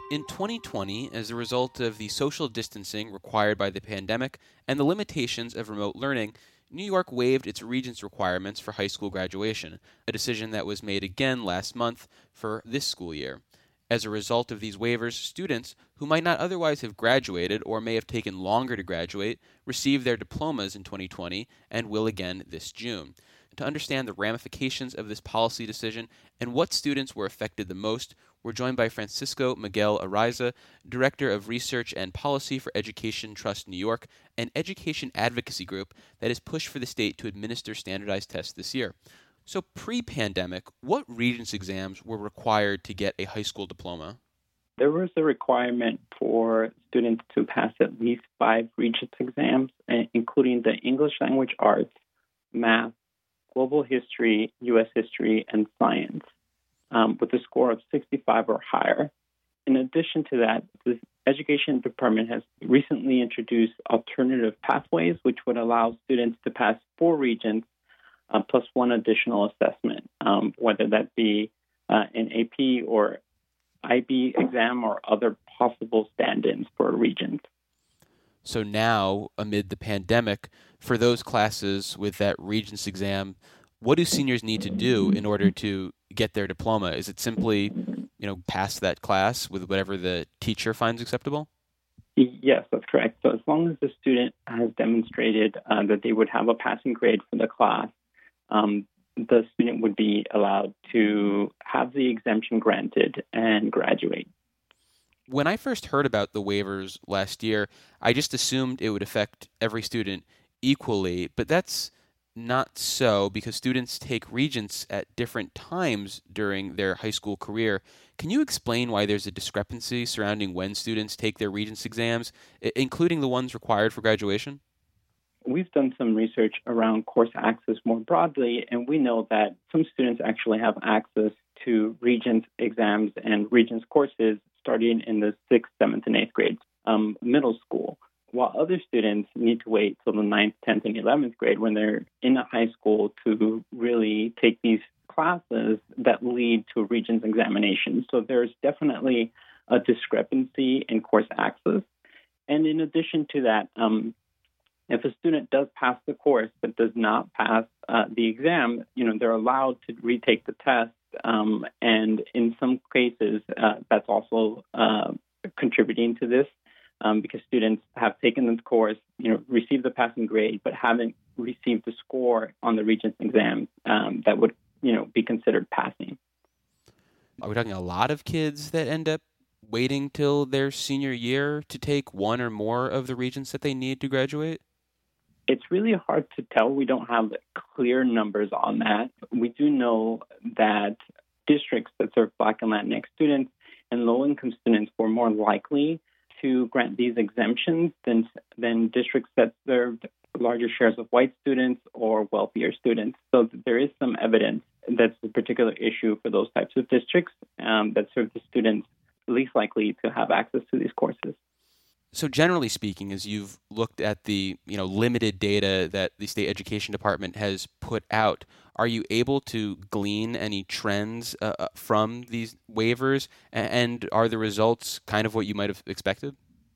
In 2020, as a result of the social distancing required by the pandemic and the limitations of remote learning, New York waived its Regents requirements for high school graduation, a decision that was made again last month for this school year. As a result of these waivers, students who might not otherwise have graduated or may have taken longer to graduate received their diplomas in 2020 and will again this June. To understand the ramifications of this policy decision and what students were affected the most, we're joined by Francisco Miguel Araiza, Director of Research and Policy for Education Trust New York, an education advocacy group that has pushed for the state to administer standardized tests this year. So pre-pandemic, what Regents exams were required to get a high school diploma? There was a requirement for students to pass at least 5 Regents exams, including the English language arts, math, global history, U.S. history, and science, with a score of 65 or higher. In addition to that, the Education Department has recently introduced alternative pathways, which would allow students to pass 4 Regents plus 1 additional assessment, whether that be an AP or IB exam or other possible stand-ins for a Regents. So now, amid the pandemic, for those classes with that Regents exam, what do seniors need to do in order to get their diploma? Is it simply, pass that class with whatever the teacher finds acceptable? Yes, that's correct. So as long as the student has demonstrated that they would have a passing grade for the class, the student would be allowed to have the exemption granted and graduate. When I first heard about the waivers last year, I just assumed it would affect every student equally, but that's not so because students take Regents at different times during their high school career. Can you explain why there's a discrepancy surrounding when students take their Regents exams, including the ones required for graduation? We've done some research around course access more broadly, and we know that some students actually have access to Regents exams and Regents courses starting in the 6th, 7th, and 8th grades, middle school, while other students need to wait till the 9th, 10th, and 11th grade when they're in a high school to really take these classes that lead to a Regents examination. So there's definitely a discrepancy in course access. And in addition to that, if a student does pass the course but does not pass the exam, they're allowed to retake the test. And in some cases, that's also contributing to this because students have taken the course, received the passing grade, but haven't received the score on the Regents exam that would, be considered passing. Are we talking a lot of kids that end up waiting till their senior year to take one or more of the Regents that they need to graduate? It's really hard to tell. We don't have clear numbers on that. We do know that districts that serve Black and Latinx students and low-income students were more likely to grant these exemptions than districts that served larger shares of white students or wealthier students. So there is some evidence that's a particular issue for those types of districts that serve the students least likely to have access to these courses. So generally speaking, as you've looked at the limited data that the State Education Department has put out, are you able to glean any trends from these waivers? And are the results kind of what you might have expected?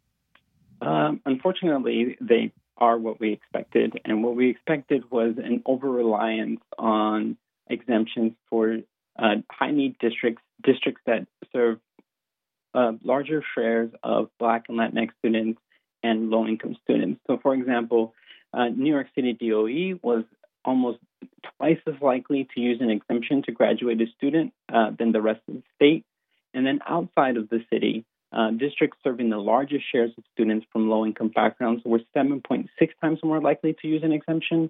Unfortunately, they are what we expected. And what we expected was an over-reliance on exemptions for high-need districts that serve larger shares of Black and Latinx students and low-income students. So, for example, New York City DOE was almost twice as likely to use an exemption to graduate a student than the rest of the state. And then outside of the city, districts serving the largest shares of students from low-income backgrounds were 7.6 times more likely to use an exemption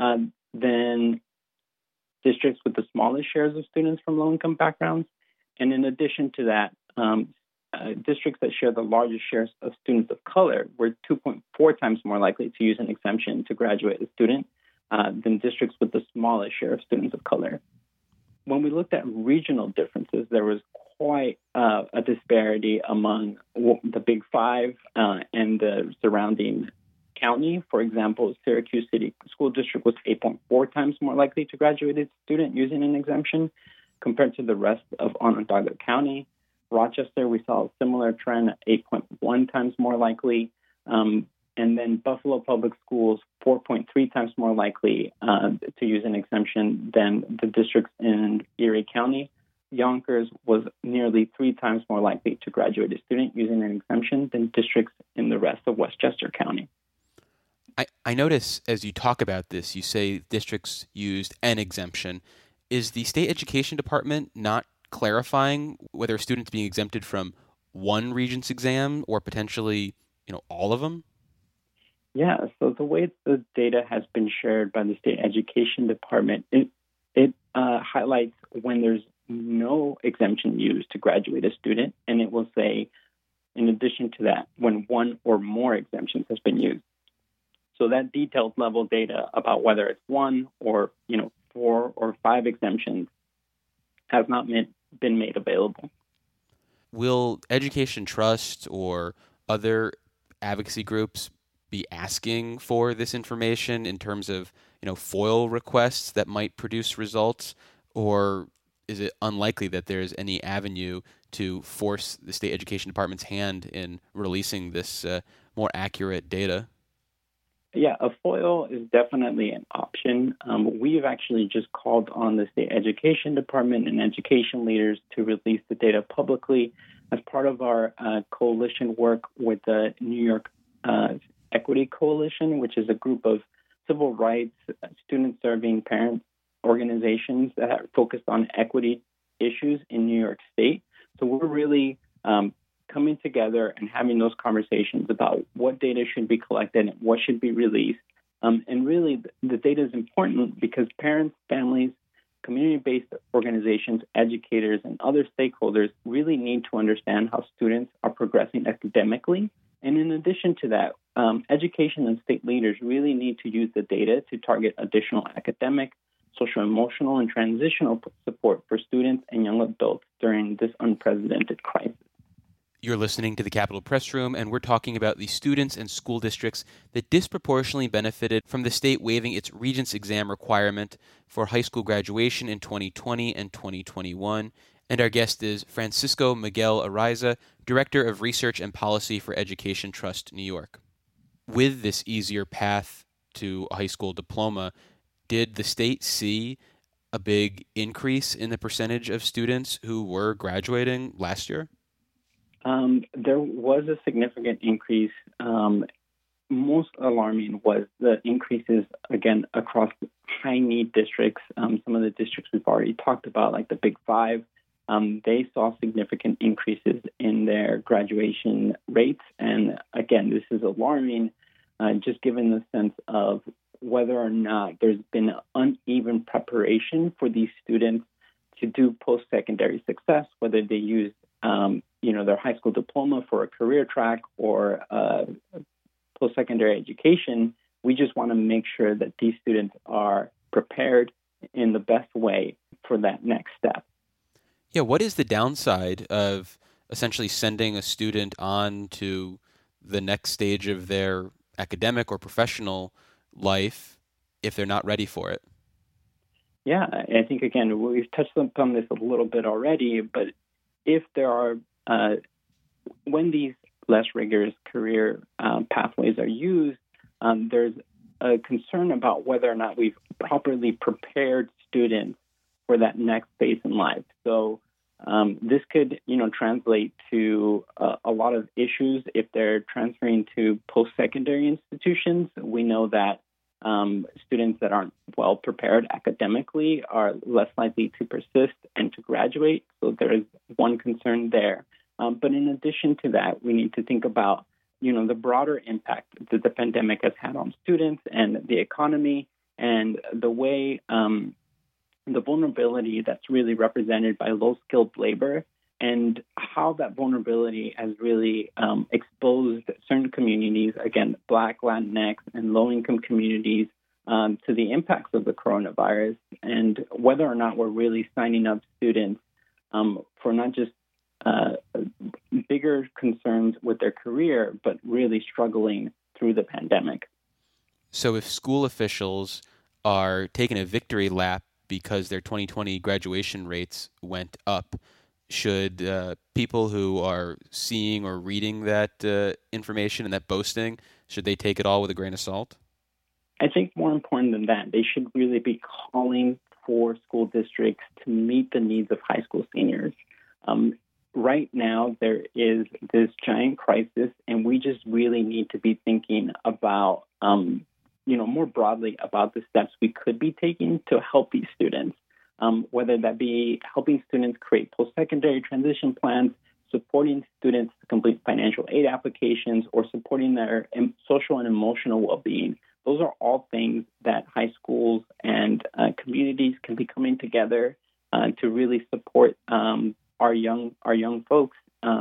than districts with the smallest shares of students from low-income backgrounds. And in addition to that, districts that share the largest shares of students of color were 2.4 times more likely to use an exemption to graduate a student than districts with the smallest share of students of color. When we looked at regional differences, there was quite a disparity among the Big Five and the surrounding county. For example, Syracuse City School District was 8.4 times more likely to graduate a student using an exemption compared to the rest of Onondaga County. Rochester, we saw a similar trend, 8.1 times more likely. And then Buffalo Public Schools, 4.3 times more likely to use an exemption than the districts in Erie County. Yonkers was nearly 3 times more likely to graduate a student using an exemption than districts in the rest of Westchester County. I notice as you talk about this, you say districts used an exemption. Is the state education department not clarifying whether a student's being exempted from one regent's exam or potentially, all of them? Yeah, so the way the data has been shared by the state education department, it highlights when there's no exemption used to graduate a student, and it will say, in addition to that, when one or more exemptions has been used. So that detailed level data about whether it's one or 4 or 5 exemptions has not been made available. Will Education Trust or other advocacy groups be asking for this information in terms of FOIL requests that might produce results, or is it unlikely that there's any avenue to force the state education department's hand in releasing this more accurate data? Yeah, a FOIL is definitely an option. We've actually just called on the state education department and education leaders to release the data publicly as part of our coalition work with the New York Equity Coalition, which is a group of civil rights, student-serving parent organizations that are focused on equity issues in New York State. So we're really coming together and having those conversations about what data should be collected and what should be released. And really, the data is important because parents, families, community-based organizations, educators, and other stakeholders really need to understand how students are progressing academically. And in addition to that, education and state leaders really need to use the data to target additional academic, social, emotional, and transitional support for students and young adults during this unprecedented crisis. You're listening to the Capitol Press Room, and we're talking about the students and school districts that disproportionately benefited from the state waiving its Regents exam requirement for high school graduation in 2020 and 2021. And our guest is Francisco Miguel Araiza, Director of Research and Policy for Education Trust New York. With this easier path to a high school diploma, did the state see a big increase in the percentage of students who were graduating last year? There was a significant increase. Most alarming was the increases, again, across high-need districts. Some of the districts we've already talked about, like the Big Five, they saw significant increases in their graduation rates. And again, this is alarming, just given the sense of whether or not there's been uneven preparation for these students to do post-secondary success, whether they use their high school diploma for a career track or post-secondary education. We just want to make sure that these students are prepared in the best way for that next step. Yeah, what is the downside of essentially sending a student on to the next stage of their academic or professional life if they're not ready for it? Yeah, I think, again, we've touched upon this a little bit already, but if there are, when these less rigorous career pathways are used, there's a concern about whether or not we've properly prepared students for that next phase in life. So this could, translate to a lot of issues if they're transferring to post-secondary institutions. We know that students that aren't well prepared academically are less likely to persist and to graduate. So there is one concern there. But in addition to that, we need to think about, the broader impact that the pandemic has had on students and the economy and the way the vulnerability that's really represented by low-skilled labor and how that vulnerability has really exposed certain communities, again, Black, Latinx, and low-income communities, to the impacts of the coronavirus, and whether or not we're really signing up students for not just bigger concerns with their career, but really struggling through the pandemic. So if school officials are taking a victory lap because their 2020 graduation rates went up, Should people who are seeing or reading that information and that boasting, should they take it all with a grain of salt? I think more important than that, they should really be calling for school districts to meet the needs of high school seniors. Right now, there is this giant crisis, and we just really need to be thinking about, more broadly about the steps we could be taking to help these students, whether that be helping students create post-secondary transition plans, supporting students to complete financial aid applications, or supporting their social and emotional well-being. Those are all things that high schools and communities can be coming together to really support our young folks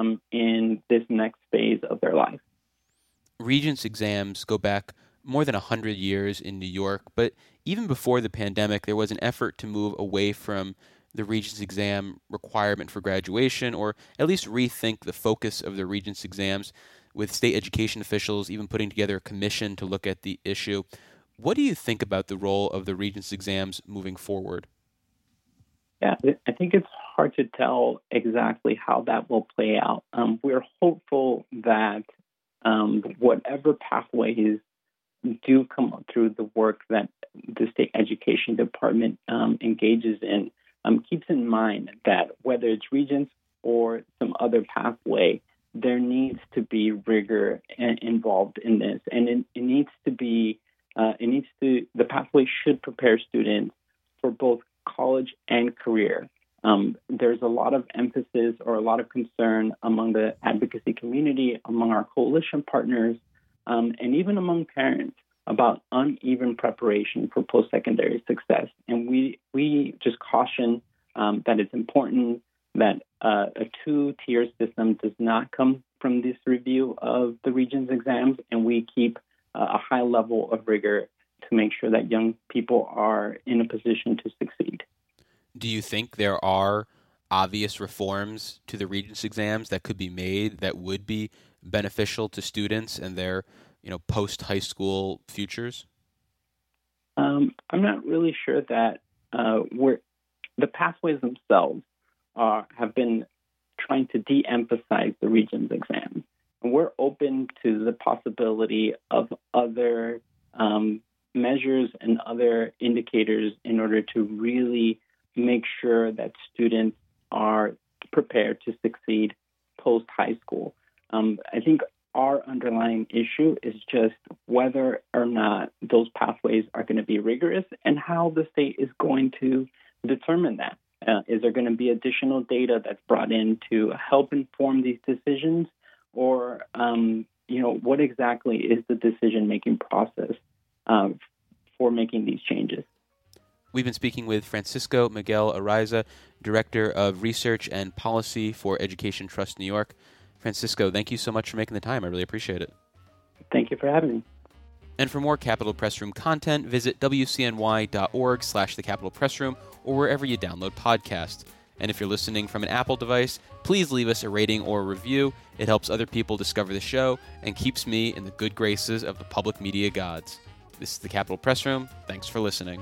in this next phase of their life. Regents exams go back more than 100 years in New York, but even before the pandemic, there was an effort to move away from the Regents exam requirement for graduation, or at least rethink the focus of the Regents exams, with state education officials even putting together a commission to look at the issue. What do you think about the role of the Regents exams moving forward? Yeah, I think it's hard to tell exactly how that will play out. We're hopeful that whatever pathways do come up through the work that the state education department engages in, keeps in mind that whether it's Regents or some other pathway, there needs to be rigor involved in this, and it needs to be the pathway should prepare students for both college and career. There's a lot of emphasis or a lot of concern among the advocacy community, among our coalition partners, and even among parents about uneven preparation for post-secondary success. And we just caution that it's important that a two-tier system does not come from this review of the Regents exams, and we keep a high level of rigor to make sure that young people are in a position to succeed. Do you think there are obvious reforms to the Regents exams that could be made that would be beneficial to students and their, post-high school futures? I'm not really sure that the pathways themselves have been trying to de-emphasize the Regents exams. And we're open to the possibility of other measures and other indicators in order to really make sure that students are prepared to succeed post-high school. I think our underlying issue is just whether or not those pathways are going to be rigorous and how the state is going to determine that. Is there going to be additional data that's brought in to help inform these decisions? Or, what exactly is the decision-making process for making these changes? We've been speaking with Francisco Miguel Araiza, Director of Research and Policy for Education Trust New York. Francisco, thank you so much for making the time. I really appreciate it. Thank you for having me. And for more Capitol Press Room content, visit wcny.org/The Capitol Press Room or wherever you download podcasts. And if you're listening from an Apple device, please leave us a rating or a review. It helps other people discover the show and keeps me in the good graces of the public media gods. This is the Capitol Press Room. Thanks for listening.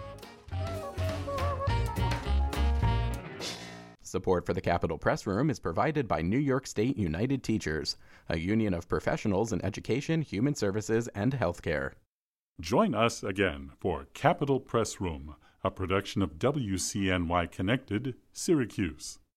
Support for the Capitol Press Room is provided by New York State United Teachers, a union of professionals in education, human services, and healthcare. Join us again for Capitol Press Room, a production of WCNY Connected, Syracuse.